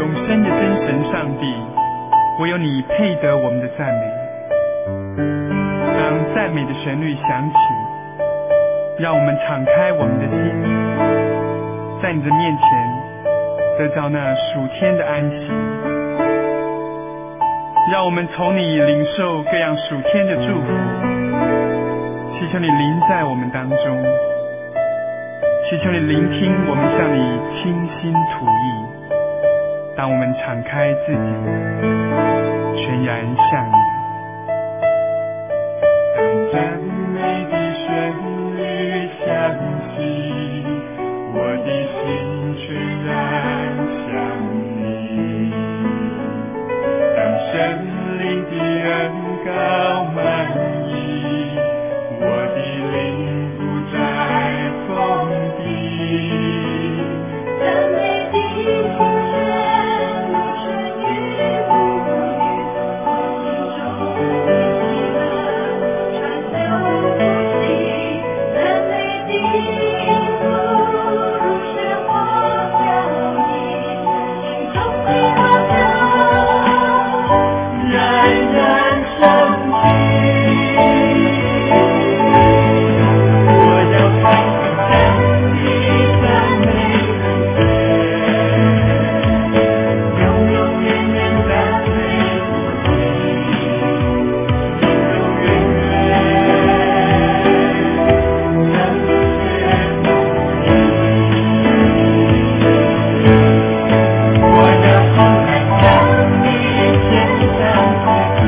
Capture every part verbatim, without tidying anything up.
生的真神上帝，唯有你配得我们的赞美。当赞美的旋律响起，让我们敞开我们的心，在你的面前得到那属天的安息。让我们从你领受各样属天的祝福，祈求你临在我们当中，祈求你聆听我们向你倾心吐意。当我们敞开自己，全然向你。 当赞美的旋律响起，我的心全然向你。当神灵的恩膏满溢，我的灵不再封闭。赞美的琴弦如春雨不语，我心中的喜乐川流不息。赞美的音符如雪花飘逸，心中的欢乐冉冉升起。我要开口将你赞美人间，永永远远赞美不尽，永永远远称谢不已。我要慷慨将你献上自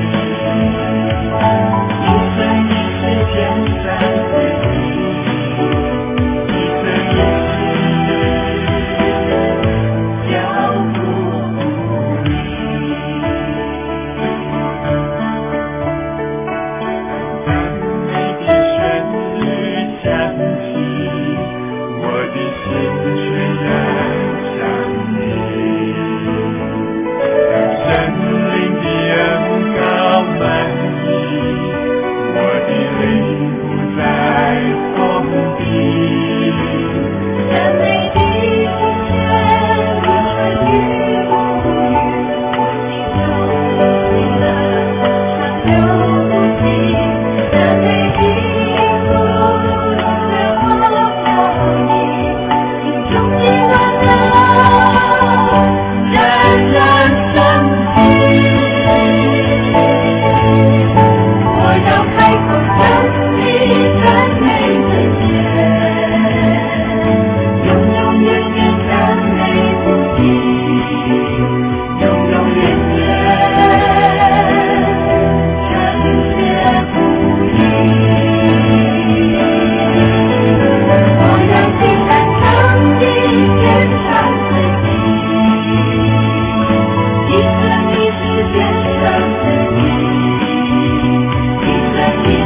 己，一生一世献上自己，一生一世交付你。赞美的旋律响起，我的心全然向你。当神灵的恩膏满溢，我的灵不再封闭。赞美的琴弦如春雨不语，我心中的喜乐川流不息。赞美的音符如雪花飘逸，心中的欢乐冉冉升起。我要开口将你赞美人间，永永远远赞美不尽，永永远远称谢不已。我要尽然将你献上自己，一生一世献上自己，一生一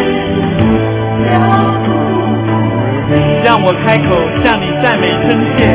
世交付你。 让我开口向你赞美称谢，